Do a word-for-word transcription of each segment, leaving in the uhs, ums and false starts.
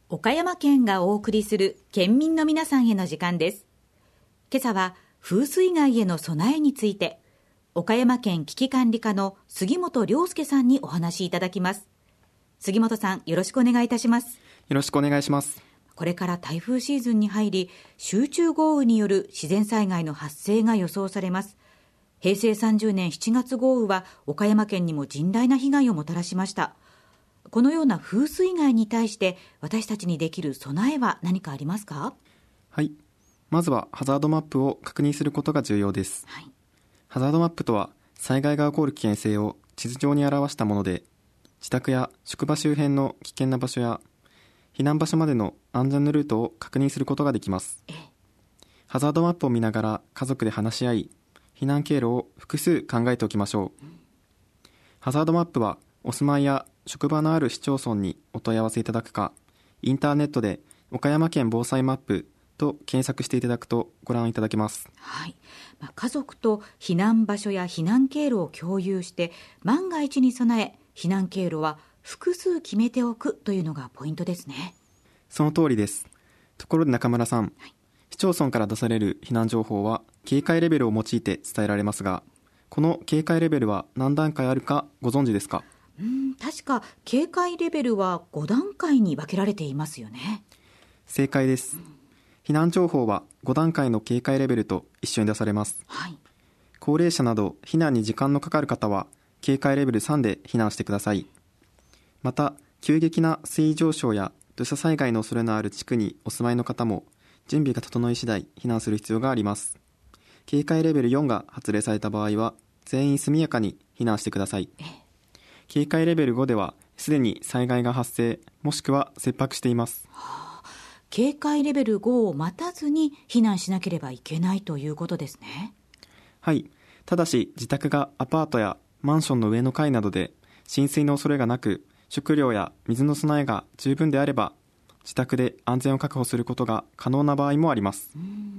岡山県がお送りする県民の皆さんへの時間です。今朝は風水害への備えについて、岡山県危機管理課の杉本亮介さんにお話しいただきます。杉本さん、よろしくお願いいたします。 よろしくお願いします。 これから台風シーズンに入り、集中豪雨による自然災害の発生が予想されます。へいせいさんじゅうねんしちがつ豪雨は岡山県にも甚大な被害をもたらしました。このような風水害に対して私たちにできる備えは何かありますか？ はい。まずはハザードマップを確認することが重要です。 はい、 ハザードマップとは災害が起こる危険性を地図上に表したもので、自宅や職場周辺の危険な場所や避難場所までの安全なルートを確認することができます。ハザードマップを見ながら家族で話し合い、避難経路を複数考えておきましょう。うん、ハザードマップはお住まいや職場のある市町村にお問い合わせいただくか、インターネットで岡山県防災マップと検索していただくとご覧いただけます。 はい。まあ、家族と避難場所や避難経路を共有して、万が一に備え避難経路は複数決めておくというのがポイントですね。 その通りです。ところで中村さん、はい、市町村から出される避難情報は警戒レベルを用いて伝えられますが、この警戒レベルは何段階あるかご存知ですか？ うん、確か警戒レベルはごだんかいに分けられていますよね。 正解です。うん、避難情報はごだんかいの警戒レベルと一緒に出されます。 はい、 高齢者など避難に時間のかかる方は警戒レベルさんで避難してください。また、急激な水位上昇や土砂災害の恐れのある地区にお住まいの方も準備が整い次第避難する必要があります。警戒レベルよんが発令された場合は全員速やかに避難してください。警戒レベルごではすでに災害が発生もしくは切迫しています。 はあ、警戒レベルごを待たずに避難しなければいけないということですね。 はい。ただし自宅がアパートやマンションの上の階などで浸水の恐れがなく、食料や水の備えが十分であれば自宅で安全を確保することが可能な場合もあります。 うん、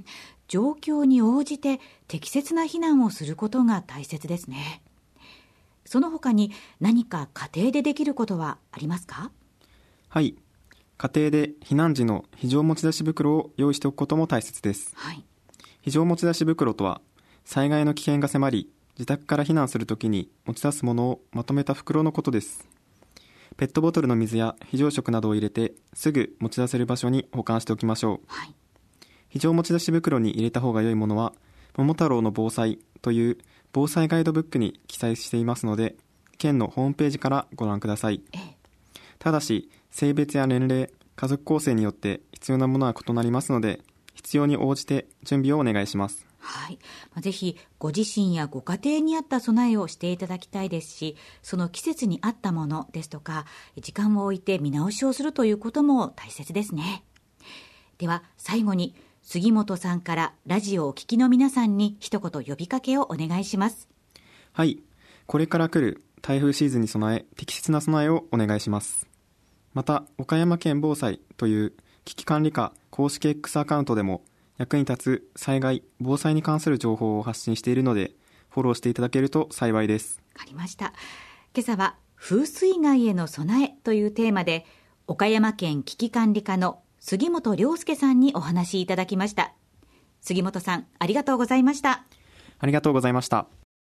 状況に応じて適切な避難をすることが大切ですね。その他に何か家庭でできることはありますか？ はい。家庭で避難時の非常持ち出し袋を用意しておくことも大切です。 はい、 非常持ち出し袋とは災害の危険が迫り自宅から避難するときに持ち出すものをまとめた袋のことです。ペットボトルの水や非常食などを入れてすぐ持ち出せる場所に保管しておきましょう。 はい、 非常持ち出し袋に入れた方が良いものは桃太郎の防災という防災ガイドブックに記載していますので、県のホームページからご覧ください。 ええ、 ただし性別や年齢、家族構成によって必要なものは異なりますので、必要に応じて準備をお願いします。 はい、ぜひご自身やご家庭に合った備えをしていただきたいですし、その季節に合ったものですとか時間を置いて見直しをするということも大切ですね。では最後に杉本さんからラジオをお聞きの皆さんに一言呼びかけをお願いします。 はい、これから来る台風シーズンに備え適切な備えをお願いします。また岡山県防災という危機管理課公式 X アカウントでも役に立つ災害・防災に関する情報を発信しているので、フォローしていただけると幸いです。 わかりました。今朝は風水害への備えというテーマで、岡山県危機管理課の杉本亮介さんにお話しいただきました。杉本さん、ありがとうございました。 ありがとうございました。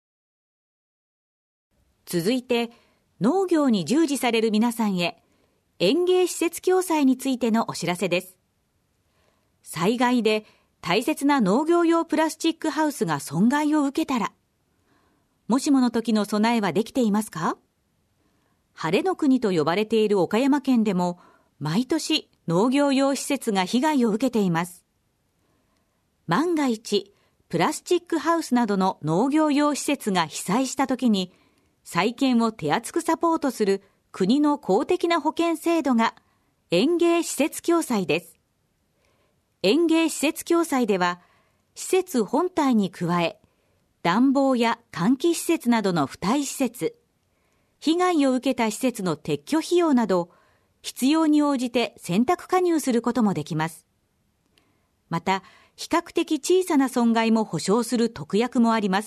続いて、農業に従事される皆さんへ、園芸施設共済についてのお知らせです。災害で大切な農業用プラスチックハウスが損害を受けたら、もしもの時の備えはできていますか？晴れの国と呼ばれている岡山県でも、毎年農業用施設が被害を受けています。万が一、プラスチックハウスなどの農業用施設が被災した時に、再建を手厚くサポートする国の公的な保険制度が園芸施設共済です。園芸施設共済では、施設本体に加え、暖房や換気施設などの付帯施設、被害を受けた施設の撤去費用など、必要に応じて選択加入することもできます。また、比較的小さな損害も保証する特約もあります。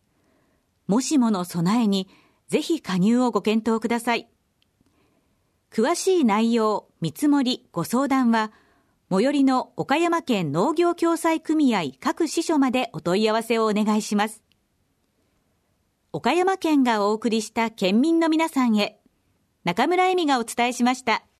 もしもの備えに、ぜひ加入をご検討ください。 詳しい内容、見積もり、ご相談は、最寄りの岡山県農業共済組合各支所までお問い合わせをお願いします。岡山県がお送りした県民の皆さんへ、中村恵美がお伝えしました。